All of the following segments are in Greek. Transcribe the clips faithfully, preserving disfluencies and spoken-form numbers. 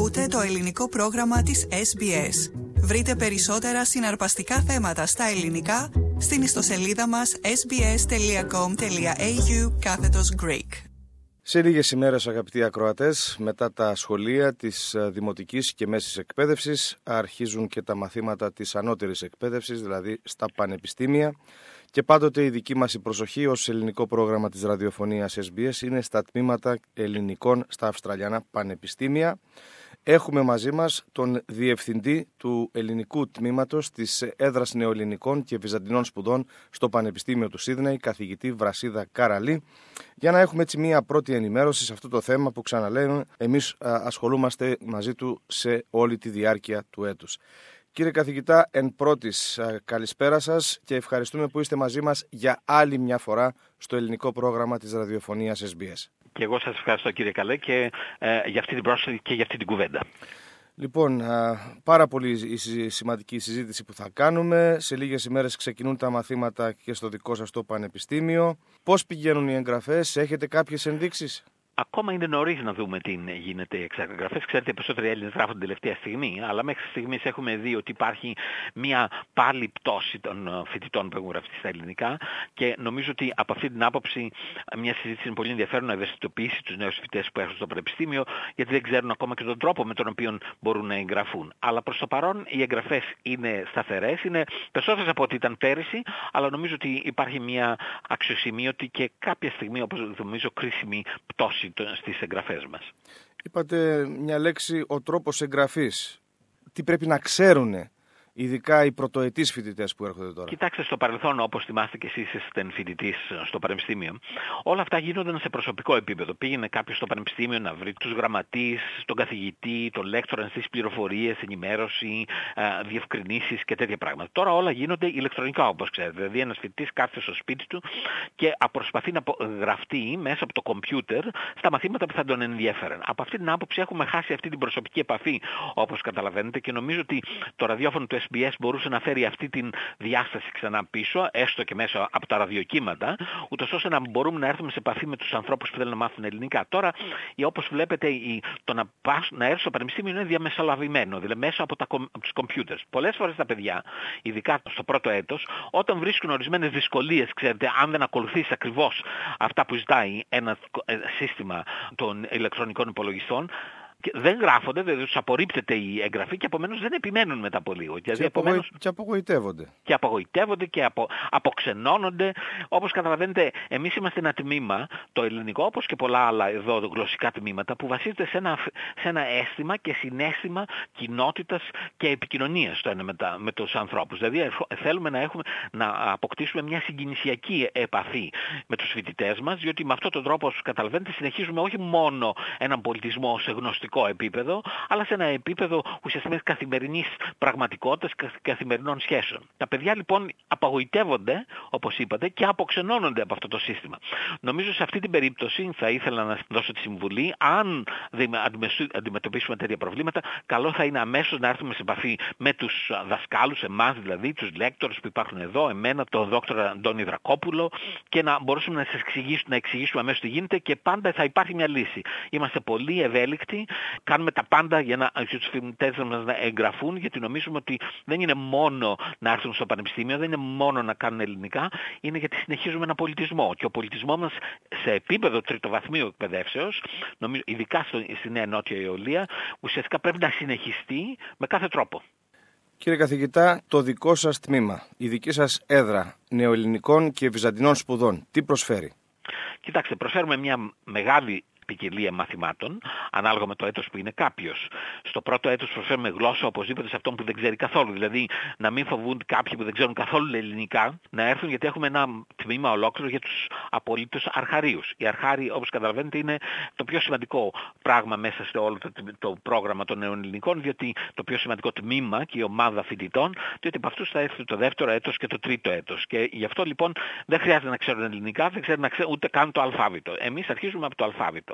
Ακούτε το ελληνικό πρόγραμμα της ες μπι ες. Βρείτε περισσότερα συναρπαστικά θέματα στα ελληνικά στην ιστοσελίδα μας ες μπι ες τελεία κομ τελεία έι γιου κάθετος Greek. Σε λίγες ημέρες, αγαπητοί ακροατές, μετά τα σχολεία της δημοτικής και μέσης εκπαίδευσης, αρχίζουν και τα μαθήματα της ανώτερης εκπαίδευσης, δηλαδή στα πανεπιστήμια. Και πάντοτε η δική μας η προσοχή ως ελληνικό πρόγραμμα της ραδιοφωνίας ες μπι ες είναι στα τμήματα ελληνικών στα Αυστραλιανά πανεπιστήμια. Έχουμε μαζί μας τον Διευθυντή του Ελληνικού Τμήματος της Έδρας Νεοελληνικών και Βυζαντινών Σπουδών στο Πανεπιστήμιο του Σίδνεϊ, καθηγητή Βρασίδα Καραλή, για να έχουμε έτσι μία πρώτη ενημέρωση σε αυτό το θέμα που, ξαναλέω, εμείς ασχολούμαστε μαζί του σε όλη τη διάρκεια του έτους. Κύριε καθηγητά, εν πρώτης, καλησπέρα σας και ευχαριστούμε που είστε μαζί μας για άλλη μια φορά στο ελληνικό πρόγραμμα της ραδιοφωνίας ες μπι ες. Και εγώ σας ευχαριστώ, κύριε Καλέ, και ε, για αυτή την πρόσκληση και για αυτή την κουβέντα. Λοιπόν, πάρα πολύ σημαντική συζήτηση που θα κάνουμε. Σε λίγες ημέρες ξεκινούν τα μαθήματα και στο δικό σας το πανεπιστήμιο. Πώς πηγαίνουν οι εγγραφές, έχετε κάποιες ενδείξεις? Ακόμα είναι νωρίς να δούμε τι γίνεται οι εξαγγραφές. Ξέρετε, οι περισσότεροι Έλληνες γράφουν την τελευταία στιγμή, αλλά μέχρι στιγμής έχουμε δει ότι υπάρχει μια πάλι πτώση των φοιτητών που έχουν γραφτεί στα ελληνικά και νομίζω ότι από αυτή την άποψη μια συζήτηση είναι πολύ ενδιαφέρον να ευαισθητοποιήσει τους νέους φοιτητές που έχουν στο πανεπιστήμιο, γιατί δεν ξέρουν ακόμα και τον τρόπο με τον οποίο μπορούν να εγγραφούν. Αλλά προς το παρόν οι εγγραφές είναι σταθερές, είναι περισσότερες από ό,τι ήταν πέρυσι, αλλά νομίζω ότι υπάρχει μια αξιοσημείωτη και κάποια στιγμή, όπως νομίζω, κρίσιμη πτώση στις εγγραφές μας. Είπατε μια λέξη, ο τρόπος εγγραφής. Τι πρέπει να ξέρουνε, ειδικά οι πρωτοετής φοιτητές που έρχονται τώρα? Κοιτάξτε, στο παρελθόν, όπως θυμάστε και εσείς ήσασταν φοιτητής στο πανεπιστήμιο, όλα αυτά γίνονταν σε προσωπικό επίπεδο. Πήγαινε κάποιος στο πανεπιστήμιο να βρει τους γραμματείς, τον καθηγητή, τον λέκτορα, στις πληροφορίες, ενημέρωση, διευκρινήσεις και τέτοια πράγματα. Τώρα όλα γίνονται ηλεκτρονικά, όπως ξέρετε. Δηλαδή, ένας φοιτητής κάθεται στο σπίτι του και προσπαθεί να γραφτεί μέσα από το κομπιούτερ στα μαθήματα που θα τον ενδιέφεραν. Από αυτή την άποψη έχουμε χάσει αυτή την προσωπική επαφή, όπως καταλαβαίνετε, και νομίζω ότι το ραδιόφωνο του ες μπι ες μπορούσε να φέρει αυτή την διάσταση ξανά πίσω, έστω και μέσα από τα ραδιοκύματα, ούτως ώστε να μπορούμε να έρθουμε σε επαφή με τους ανθρώπους που θέλουν να μάθουν ελληνικά. Τώρα, όπως βλέπετε, το να, πας, να έρθει στο πανεπιστήμιο είναι διαμεσολαβημένο, δηλαδή μέσα από, τα, από τους κομπιούτερς. Πολλές φορές τα παιδιά, ειδικά στο πρώτο έτος, όταν βρίσκουν ορισμένες δυσκολίες, ξέρετε, αν δεν ακολουθείς ακριβώς αυτά που ζητάει ένα σύστημα των ηλεκτρονικών υπολογιστών, δεν γράφονται, δηλαδή τους απορρίπτεται η εγγραφή και επομένως δεν επιμένουν μετά από λίγο. Και, και, επομένως... και απογοητεύονται. Και απογοητεύονται και απο... αποξενώνονται. Όπως καταλαβαίνετε, εμείς είμαστε ένα τμήμα, το ελληνικό, όπως και πολλά άλλα εδώ γλωσσικά τμήματα, που βασίζεται σε ένα, σε ένα αίσθημα και συναίσθημα κοινότητας και επικοινωνίας το ένα με, τα... με τους ανθρώπους. Δηλαδή θέλουμε να, έχουμε... να αποκτήσουμε μια συγκινησιακή επαφή με τους φοιτητές μας, διότι με αυτόν τον τρόπο, όπως καταλαβαίνετε, συνεχίζουμε όχι μόνο έναν πολιτισμό σε γνωστικό επίπεδο, αλλά σε ένα επίπεδο ουσιαστικά καθημερινής πραγματικότητας, καθημερινών σχέσεων. Τα παιδιά λοιπόν απογοητεύονται, όπως είπατε, και αποξενώνονται από αυτό το σύστημα. Νομίζω σε αυτή την περίπτωση θα ήθελα να δώσω τη συμβουλή, αν αντιμετωπίσουμε τέτοια προβλήματα, καλό θα είναι αμέσως να έρθουμε σε επαφή με τους δασκάλους, εμάς δηλαδή, τους λέκτορες που υπάρχουν εδώ, εμένα, τον δόκτωρα Αντώνη Δρακόπουλο, και να μπορούσαμε να σας εξηγήσουμε, να εξηγήσουμε αμέσως τι γίνεται, και πάντα θα υπάρχει μια λύση. Είμαστε πολύ ευέλικτοι. Κάνουμε τα πάντα για να τους φοιτητές μας να εγγραφούν, γιατί νομίζουμε ότι δεν είναι μόνο να έρθουν στο πανεπιστήμιο, δεν είναι μόνο να κάνουν ελληνικά, είναι γιατί συνεχίζουμε ένα πολιτισμό. Και ο πολιτισμός μας σε επίπεδο τριτοβαθμίου εκπαιδεύσεως, νομίζω, ειδικά στο, στη Νέα Νότια Αιωλία, ουσιαστικά πρέπει να συνεχιστεί με κάθε τρόπο. Κύριε καθηγητά, το δικό σας τμήμα, η δική σας έδρα νεοελληνικών και βυζαντινών σπουδών, τι προσφέρει? Κοιτάξτε, προσφέρουμε μια μεγάλη ποικιλία μαθημάτων, ανάλογα με το έτος που είναι κάποιος. Στο πρώτο έτος προσφέρουμε γλώσσα οπωσδήποτε σε αυτόν που δεν ξέρει καθόλου. Δηλαδή, να μην φοβούνται κάποιοι που δεν ξέρουν καθόλου ελληνικά να έρθουν, γιατί έχουμε ένα τμήμα ολόκληρο για τους απολύτως αρχαρίους. Οι αρχάριοι, όπως καταλαβαίνετε, είναι το πιο σημαντικό πράγμα μέσα σε όλο το, το πρόγραμμα των νεοελληνικών, διότι το πιο σημαντικό τμήμα και η ομάδα φοιτητών, διότι από αυτούς θα έρθει το δεύτερο έτος και το τρίτο έτος. Και γι' αυτό λοιπόν δεν χρειάζεται να ξέρουν ελληνικά, δεν ξέρουν να ξέρουν ούτε καν το αλφάβητο. Εμείς αρχίζουμε από το αλφάβητο.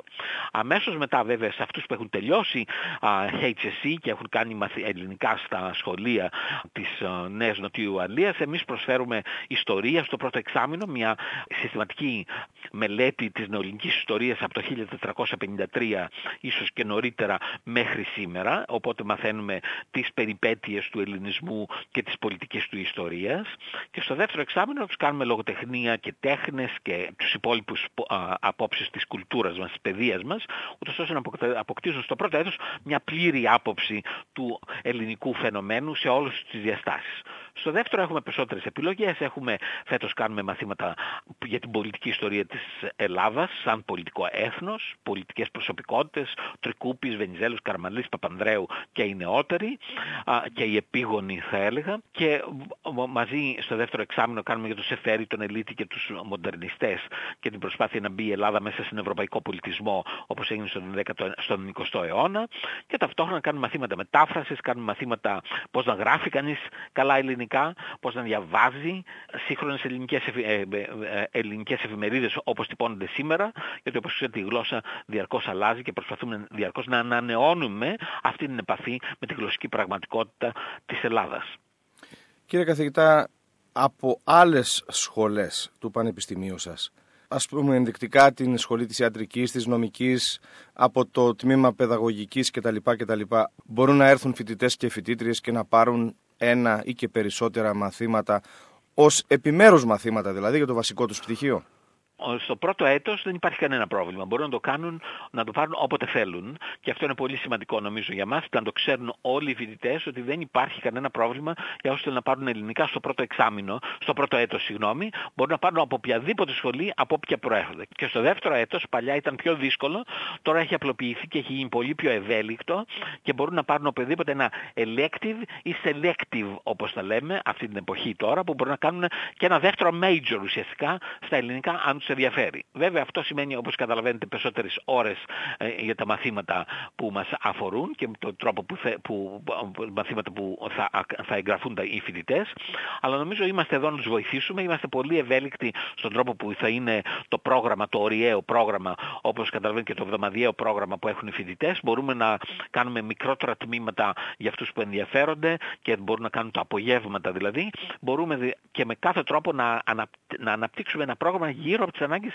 Αμέσως μετά βέβαια σε αυτούς που έχουν τελειώσει έιτς ες σι και έχουν κάνει ελληνικά στα σχολεία της Νέας Νοτιού Ουαλίας, εμείς προσφέρουμε ιστορία στο πρώτο εξάμηνο, μια συστηματική μελέτη της νεοελληνικής ιστορίας από το χίλια τετρακόσια πενήντα τρία ίσως και νωρίτερα μέχρι σήμερα, οπότε μαθαίνουμε τις περιπέτειες του ελληνισμού και της πολιτικής του ιστορίας. Και στο δεύτερο εξάμηνο τους κάνουμε λογοτεχνία και τέχνες και τους υπόλοιπους απόψεις της κουλτούρας μας, της παιδείας μας, ούτως ώστε να αποκτήσουν στο πρώτο έτος μια πλήρη άποψη του ελληνικού φαινομένου σε όλες τις διαστάσεις. Στο δεύτερο έχουμε περισσότερες επιλογές. Έχουμε, φέτος κάνουμε μαθήματα για την πολιτική ιστορία της Ελλάδας σαν πολιτικό έθνος, πολιτικές προσωπικότητες, Τρικούπης, Βενιζέλος, Καραμανλής, Παπανδρέου και οι νεότεροι και οι επίγονοι θα έλεγα. Και μαζί στο δεύτερο εξάμηνο κάνουμε για το Σεφέρι, τον Ελίτη και τους μοντερνιστές και την προσπάθεια να μπει η Ελλάδα μέσα στον ευρωπαϊκό πολιτισμό όπως έγινε στον, δέκατο, στον εικοστό αιώνα. Και ταυτόχρονα κάνουμε μαθήματα μετάφρασης, κάνουμε μαθήματα πώς να γράφει κανείς καλά ελληνικά, πώς να διαβάζει σύγχρονες ελληνικές, εφη, ε, ε, ελληνικές εφημερίδες όπως τυπώνονται σήμερα, γιατί όπως ξέρετε η γλώσσα διαρκώς αλλάζει και προσπαθούμε διαρκώς να ανανεώνουμε αυτή την επαφή με τη γλωσσική πραγματικότητα της Ελλάδας. Κύριε καθηγητά, από άλλες σχολές του Πανεπιστημίου σας, ας πούμε ενδεικτικά την σχολή της ιατρικής, της νομικής, από το τμήμα παιδαγωγικής κτλ. κτλ. Μπορούν να έρθουν φοιτητές και φοιτήτριες και να πάρουν ένα ή και περισσότερα μαθήματα ως επιμέρους μαθήματα, δηλαδή για το βασικό τους πτυχίο? Στο πρώτο έτος δεν υπάρχει κανένα πρόβλημα. Μπορούν να το κάνουν, να το πάρουν όποτε θέλουν. Και αυτό είναι πολύ σημαντικό νομίζω για μας, να το ξέρουν όλοι οι φοιτητές ότι δεν υπάρχει κανένα πρόβλημα για όσους θέλουν να πάρουν ελληνικά στο πρώτο εξάμηνο, στο πρώτο έτος, συγγνώμη, μπορούν να πάρουν από οποιαδήποτε σχολή, από όποια προέρχονται. Και στο δεύτερο έτος, παλιά ήταν πιο δύσκολο, τώρα έχει απλοποιηθεί και έχει γίνει πολύ πιο ευέλικτο και μπορούν να πάρουν οπουδήποτε ένα elective ή selective, όπως τα λέμε, αυτή την εποχή τώρα, που μπορούν να κάνουν και ένα δεύτερο major ουσιαστικά στα ελληνικά, αν τους ενδιαφέρει. Βέβαια αυτό σημαίνει, όπως καταλαβαίνετε, περισσότερες ώρες ε, για τα μαθήματα που μας αφορούν και τον τρόπο που, θε, που μαθήματα που θα, θα εγγραφούν τα, οι φοιτητές, αλλά νομίζω είμαστε εδώ να τους βοηθήσουμε, είμαστε πολύ ευέλικτοι στον τρόπο που θα είναι το πρόγραμμα, το ωριαίο πρόγραμμα, όπως καταλαβαίνετε και το εβδομαδιαίο πρόγραμμα που έχουν οι φοιτητές. Μπορούμε να κάνουμε μικρότερα τμήματα για αυτούς που ενδιαφέρονται και μπορούν να κάνουν τα απογεύματα δηλαδή. Μπορούμε και με κάθε τρόπο να, ανα, να αναπτύξουμε ένα πρόγραμμα γύρω από τις ανάγκες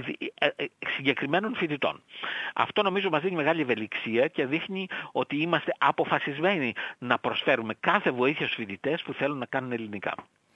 συγκεκριμένων φοιτητών. Αυτό νομίζω μας δίνει μεγάλη ευελιξία και δείχνει ότι είμαστε αποφασισμένοι να προσφέρουμε κάθε βοήθεια στους φοιτητές που θέλουν να κάνουν ελληνικά.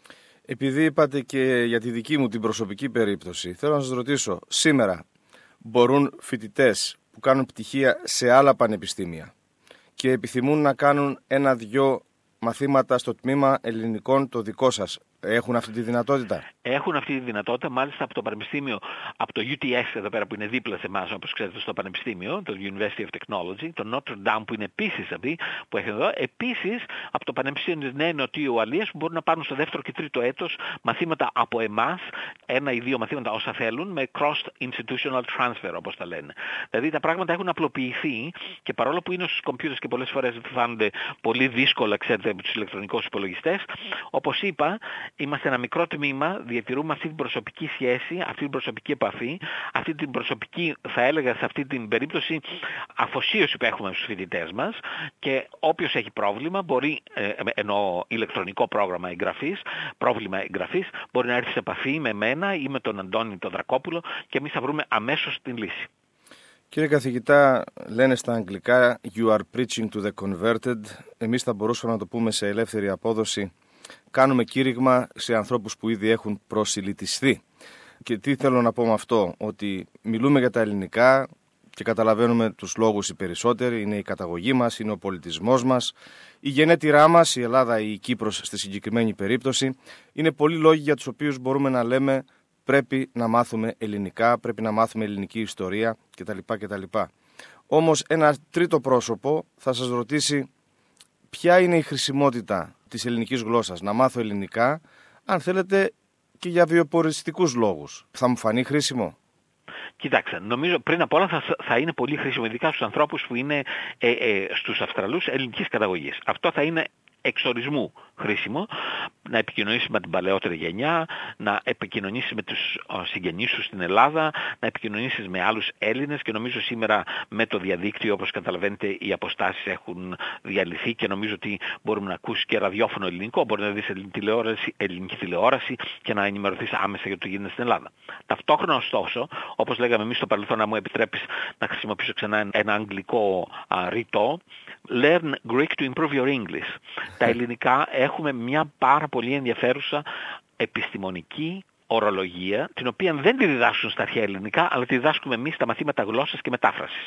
Επειδή είπατε και για τη δική μου την προσωπική περίπτωση, θέλω να σας ρωτήσω, σήμερα μπορούν φοιτητές που κάνουν πτυχία σε άλλα πανεπιστήμια και επιθυμούν να κάνουν ένα-δυο μαθήματα στο τμήμα ελληνικών το δικό σας, έχουν αυτή τη δυνατότητα? Έχουν αυτή τη δυνατότητα, μάλιστα από το Πανεπιστήμιο, από το γιου τι ες εδώ πέρα που είναι δίπλα σε εμάς, όπως ξέρετε, στο Πανεπιστήμιο, το University of Technology, το Notre Dame που είναι επίσης αυτή, που έχει εδώ, επίσης από το Πανεπιστήμιο της Νέας Νοτιού Ουαλίας που μπορούν να πάρουν στο δεύτερο και τρίτο έτος μαθήματα από εμάς, ένα ή δύο μαθήματα όσα θέλουν, με cross-institutional transfer όπως τα λένε. Δηλαδή τα πράγματα έχουν απλοποιηθεί και παρόλο που είναι στους κομπιούτερς και πολλές φορές φάνονται πολύ δύσκολα, ξέρετε, από τους ηλεκτρονικούς υπολογιστές, όπως είπα, είμαστε ένα μικρό τμήμα, διατηρούμε αυτή την προσωπική σχέση, αυτή την προσωπική επαφή, αυτή την προσωπική, θα έλεγα σε αυτή την περίπτωση, αφοσίωση που έχουμε στους φοιτητές μας και όποιος έχει πρόβλημα μπορεί, ε, εννοώ ηλεκτρονικό πρόγραμμα εγγραφής, πρόβλημα εγγραφής, μπορεί να έρθει σε επαφή με μένα ή με τον Αντώνη τον Δρακόπουλο και εμείς θα βρούμε αμέσως την λύση. Κύριε καθηγητά, λένε στα αγγλικά «You are preaching to the converted». Εμείς θα μπορούσαμε να το πούμε σε ελεύθερη απόδοση. Κάνουμε κήρυγμα σε ανθρώπους που ήδη έχουν προσιλητιστεί. Και τι θέλω να πω με αυτό, ότι μιλούμε για τα ελληνικά και καταλαβαίνουμε τους λόγους οι περισσότεροι, είναι η καταγωγή μας, είναι ο πολιτισμός μας, η γενέτειρά μας, η Ελλάδα ή η Κύπρος στη συγκεκριμένη περίπτωση. Είναι πολλοί λόγοι για τους οποίους μπορούμε να λέμε πρέπει να μάθουμε ελληνικά, πρέπει να μάθουμε ελληνική ιστορία κτλ. κτλ. Όμως ένα τρίτο πρόσωπο θα σας ρωτήσει ποια είναι η χρησιμότητα της ελληνικής γλώσσας, να μάθω ελληνικά, αν θέλετε και για βιοποριστικούς λόγους. Θα μου φανεί χρήσιμο? Κοιτάξτε, νομίζω πριν απ' όλα θα, θα είναι πολύ χρήσιμο, ειδικά στους ανθρώπους που είναι ε, ε, στους Αυστραλούς ελληνικής καταγωγής. Αυτό θα είναι εξορισμού χρήσιμο. να επικοινωνήσεις με την παλαιότερη γενιά, να επικοινωνήσεις με τους συγγενείς σου στην Ελλάδα, να επικοινωνήσεις με άλλους Έλληνες και νομίζω σήμερα με το διαδίκτυο, όπως καταλαβαίνετε, οι αποστάσεις έχουν διαλυθεί και νομίζω ότι μπορούμε να ακούσεις και ραδιόφωνο ελληνικό, μπορεί να δεις τηλεόραση, ελληνική τηλεόραση και να ενημερωθείς άμεσα για το τι γίνεται στην Ελλάδα. Ταυτόχρονα ωστόσο, όπως λέγαμε εμείς στο παρελθόν, να μου επιτρέπεις να χρησιμοποιήσω ξανά ένα αγγλικό α, ρητό, learn Greek to improve your English. Τα ελληνικά έχουμε μια πάρα πολύ ενδιαφέρουσα επιστημονική ορολογία, την οποία δεν τη διδάσκουν στα αρχαία ελληνικά, αλλά τη διδάσκουμε εμείς στα μαθήματα γλώσσας και μετάφρασης.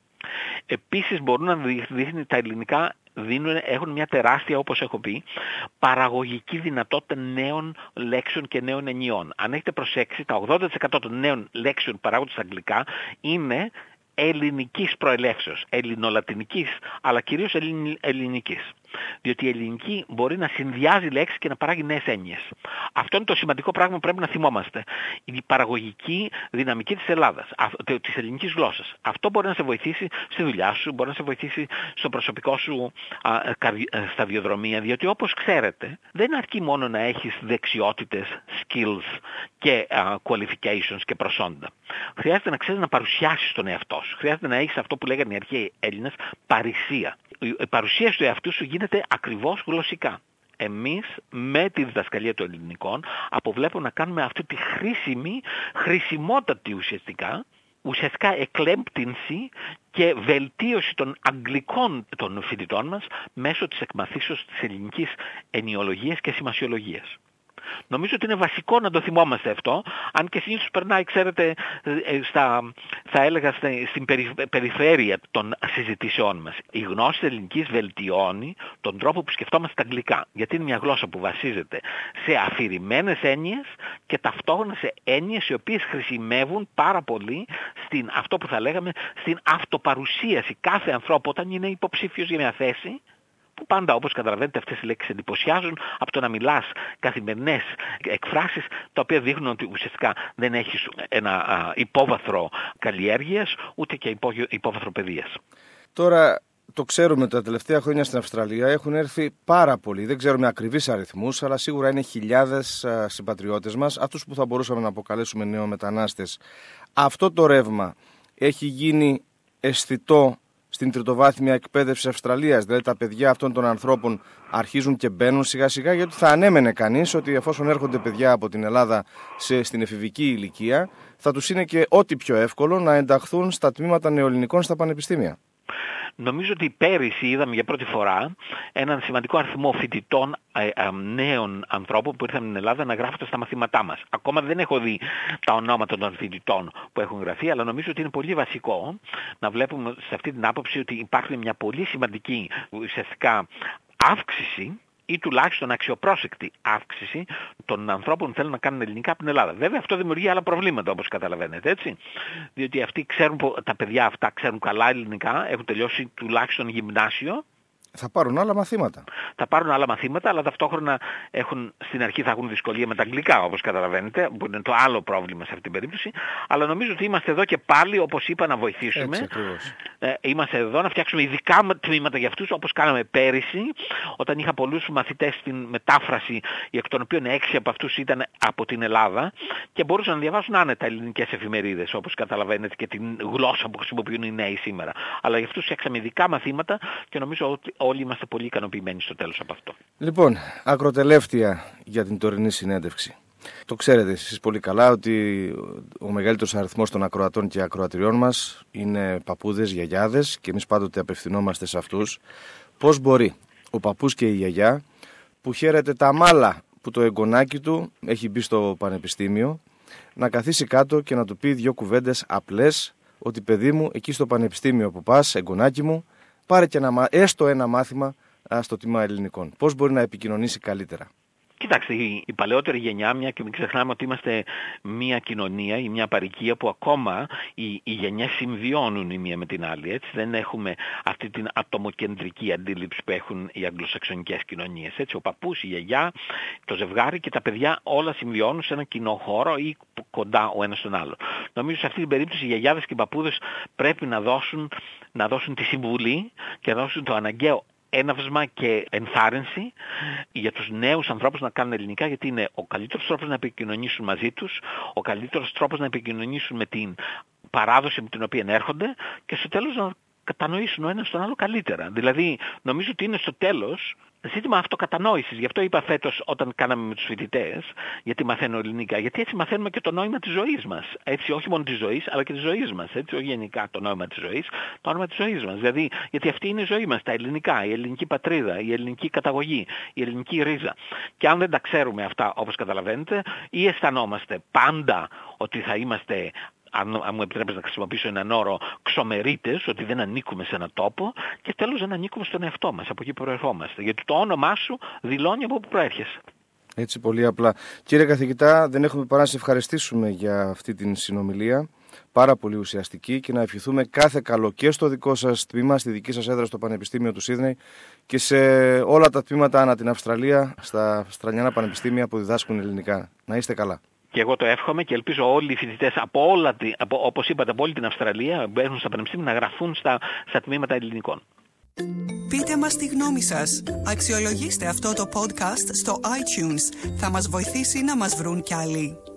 Επίσης μπορούν να δείχνουν τα ελληνικά, δίνουν, έχουν μια τεράστια, όπως έχω πει, παραγωγική δυνατότητα νέων λέξεων και νέων ενιών. Αν έχετε προσέξει, τα ογδόντα τοις εκατό των νέων λέξεων που παράγονται στα αγγλικά είναι ελληνικής προελεύσεως, ελληνολατινικής, αλλά κυρίως ελληνικής. Διότι η ελληνική μπορεί να συνδυάζει λέξεις και να παράγει νέες έννοιες. Αυτό είναι το σημαντικό πράγμα που πρέπει να θυμόμαστε. Η παραγωγική δυναμική της Ελλάδας, της ελληνικής γλώσσας. Αυτό μπορεί να σε βοηθήσει στη δουλειά σου, μπορεί να σε βοηθήσει στο προσωπικό σου α, σταδιοδρομία, διότι όπως ξέρετε δεν αρκεί μόνο να έχεις δεξιότητες, skills και α, qualifications και προσόντα. Χρειάζεται να ξέρεις να παρουσιάσεις τον εαυτό σου. Χρειάζεται να έχεις αυτό που λέγανε οι αρχαίοι Έλληνες παρησία. Η παρουσίαση του εαυτού σου γίνεται ακριβώς γλωσσικά. Εμείς με τη διδασκαλία των ελληνικών αποβλέπουμε να κάνουμε αυτή τη χρήσιμη, χρησιμότατη ουσιαστικά, ουσιαστικά εκλέμπτυνση και βελτίωση των αγγλικών των φοιτητών μας μέσω της εκμαθήσεως της ελληνικής ενιολογίας και σημασιολογίας. Νομίζω ότι είναι βασικό να το θυμόμαστε αυτό, αν και συνήθως περνάει, ξέρετε, στα, θα έλεγα στην περιφέρεια των συζητήσεών μας. Η γνώση της ελληνικής βελτιώνει τον τρόπο που σκεφτόμαστε τα αγγλικά, γιατί είναι μια γλώσσα που βασίζεται σε αφηρημένες έννοιες και ταυτόχρονα σε έννοιες οι οποίες χρησιμεύουν πάρα πολύ στην, αυτό που θα λέγαμε, στην αυτοπαρουσίαση κάθε ανθρώπου όταν είναι υποψήφιος για μια θέση, που πάντα, όπως καταλαβαίνετε, αυτές οι λέξεις εντυπωσιάζουν από το να μιλάς καθημερινές εκφράσεις, τα οποία δείχνουν ότι ουσιαστικά δεν έχεις ένα α, υπόβαθρο καλλιέργειας, ούτε και υπό, υπόβαθρο παιδείας. Τώρα, το ξέρουμε, τα τελευταία χρόνια στην Αυστραλία έχουν έρθει πάρα πολλοί, δεν ξέρουμε ακριβείς αριθμούς, αλλά σίγουρα είναι χιλιάδες α, συμπατριώτες μας, αυτούς που θα μπορούσαμε να αποκαλέσουμε νεομετανάστες. Αυτό το ρεύμα έχει γίνει αισθητό στην τριτοβάθμια εκπαίδευση της Αυστραλίας, δηλαδή τα παιδιά αυτών των ανθρώπων αρχίζουν και μπαίνουν σιγά σιγά, γιατί θα ανέμενε κανείς ότι εφόσον έρχονται παιδιά από την Ελλάδα σε, στην εφηβική ηλικία, θα τους είναι και ό,τι πιο εύκολο να ενταχθούν στα τμήματα νεοελληνικών στα πανεπιστήμια. Νομίζω ότι πέρυσι είδαμε για πρώτη φορά έναν σημαντικό αριθμό φοιτητών ε, ε, νέων ανθρώπων που ήρθαν στην Ελλάδα να γράφονται στα μαθήματά μας. Ακόμα δεν έχω δει τα ονόματα των φοιτητών που έχουν γραφεί, αλλά νομίζω ότι είναι πολύ βασικό να βλέπουμε σε αυτή την άποψη ότι υπάρχει μια πολύ σημαντική ουσιαστικά αύξηση ή τουλάχιστον αξιοπρόσεκτη αύξηση των ανθρώπων που θέλουν να κάνουν ελληνικά από την Ελλάδα. Βέβαια αυτό δημιουργεί άλλα προβλήματα, όπως καταλαβαίνετε, έτσι. Διότι αυτοί ξέρουν, τα παιδιά αυτά ξέρουν καλά ελληνικά, έχουν τελειώσει τουλάχιστον γυμνάσιο. Θα πάρουν άλλα μαθήματα. Θα πάρουν άλλα μαθήματα, αλλά ταυτόχρονα έχουν, στην αρχή θα έχουν δυσκολία με τα αγγλικά, όπως καταλαβαίνετε, που είναι το άλλο πρόβλημα σε αυτή την περίπτωση. Αλλά νομίζω ότι είμαστε εδώ και πάλι, όπως είπα, να βοηθήσουμε. Έτσι, ε, είμαστε εδώ να φτιάξουμε ειδικά τμήματα για αυτούς, όπως κάναμε πέρυσι, όταν είχα πολλούς μαθητές στην μετάφραση, εκ των οποίων έξι από αυτούς ήταν από την Ελλάδα και μπορούσαν να διαβάσουν άνετα ελληνικές εφημερίδες, όπως καταλαβαίνετε, και την γλώσσα που χρησιμοποιούν οι νέοι σήμερα. Αλλά για αυτούς φτιάξαμε ειδικά μαθήματα και νομίζω ότι όλοι είμαστε πολύ ικανοποιημένοι στο τέλος από αυτό. Λοιπόν, ακροτελεύτια για την τωρινή συνέντευξη. Το ξέρετε εσείς πολύ καλά ότι ο μεγαλύτερος αριθμός των ακροατών και ακροατριών μας είναι παππούδες, γιαγιάδες και εμείς πάντοτε απευθυνόμαστε σε αυτούς. Πώς μπορεί ο παππούς και η γιαγιά που χαίρεται τα μάλα που το εγγονάκι του έχει μπει στο πανεπιστήμιο να καθίσει κάτω και να του πει δύο κουβέντες απλές ότι παιδί μου εκεί στο πανεπιστήμιο που πας, εγγονάκι μου, πάρε και ένα, έστω ένα μάθημα στο τμήμα ελληνικών. Πώς μπορεί να επικοινωνήσει καλύτερα. Κοιτάξτε, η, η παλαιότερη γενιά, μια και μην ξεχνάμε ότι είμαστε μια κοινωνία ή μια παροικία που ακόμα οι, οι γενιές συμβιώνουν η μία με την άλλη. Έτσι. Δεν έχουμε αυτή την ατομοκεντρική αντίληψη που έχουν οι αγγλοσαξονικές κοινωνίες. Έτσι. Ο παππούς, η γιαγιά, το ζευγάρι και τα παιδιά όλα συμβιώνουν σε ένα κοινό χώρο ή κοντά ο ένας στον άλλο. Νομίζω σε αυτή την περίπτωση οι γιαγιάδες και οι παππούδες πρέπει να δώσουν, να δώσουν τη συμβουλή και να δώσουν το αναγκαίο έναυσμα και ενθάρρυνση για τους νέους ανθρώπους να κάνουν ελληνικά, γιατί είναι ο καλύτερος τρόπος να επικοινωνήσουν μαζί τους, ο καλύτερος τρόπος να επικοινωνήσουν με την παράδοση με την οποία έρχονται και στο τέλος να κατανοήσουν ο ένας τον άλλο καλύτερα. Δηλαδή, νομίζω ότι είναι στο τέλος ζήτημα αυτοκατανόησης. Γι' αυτό είπα φέτος όταν κάναμε με τους φοιτητές, γιατί μαθαίνω ελληνικά, γιατί έτσι μαθαίνουμε και το νόημα της ζωής μας. Έτσι, όχι μόνο της ζωής, αλλά και της ζωής μας. Έτσι, όχι γενικά το νόημα της ζωής, το νόημα της ζωής μας. Δηλαδή, γιατί αυτή είναι η ζωή μας, τα ελληνικά, η ελληνική πατρίδα, η ελληνική καταγωγή, η ελληνική ρίζα. Και αν δεν τα ξέρουμε αυτά, όπως καταλαβαίνετε, ή αισθανόμαστε πάντα ότι θα είμαστε, αν, αν μου επιτρέπεις να χρησιμοποιήσω έναν όρο, ξομερίτες, ότι δεν ανήκουμε σε έναν τόπο, και τέλος δεν ανήκουμε στον εαυτό μας, από εκεί που προερχόμαστε. Γιατί το όνομά σου δηλώνει από πού προέρχεσαι. Έτσι, πολύ απλά. Κύριε καθηγητά, δεν έχουμε παρά να σε ευχαριστήσουμε για αυτή την συνομιλία. Πάρα πολύ ουσιαστική, και να ευχηθούμε κάθε καλό και στο δικό σας τμήμα, στη δική σας έδρα στο Πανεπιστήμιο του Σίδνεϊ και σε όλα τα τμήματα ανά την Αυστραλία, στα Αυστραλιανά πανεπιστήμια που διδάσκουν ελληνικά. Να είστε καλά. Και εγώ το εύχομαι και ελπίζω όλοι οι φοιτητές από όλα, από, όπως είπατε, από όλη την Αυστραλία που έχουν στα πανεπιστήμια να γραφούν στα, στα τμήματα ελληνικών. Πείτε μας τη γνώμη σας. Αξιολογήστε αυτό το podcast στο iTunes. Θα μας βοηθήσει να μας βρουν κι άλλοι.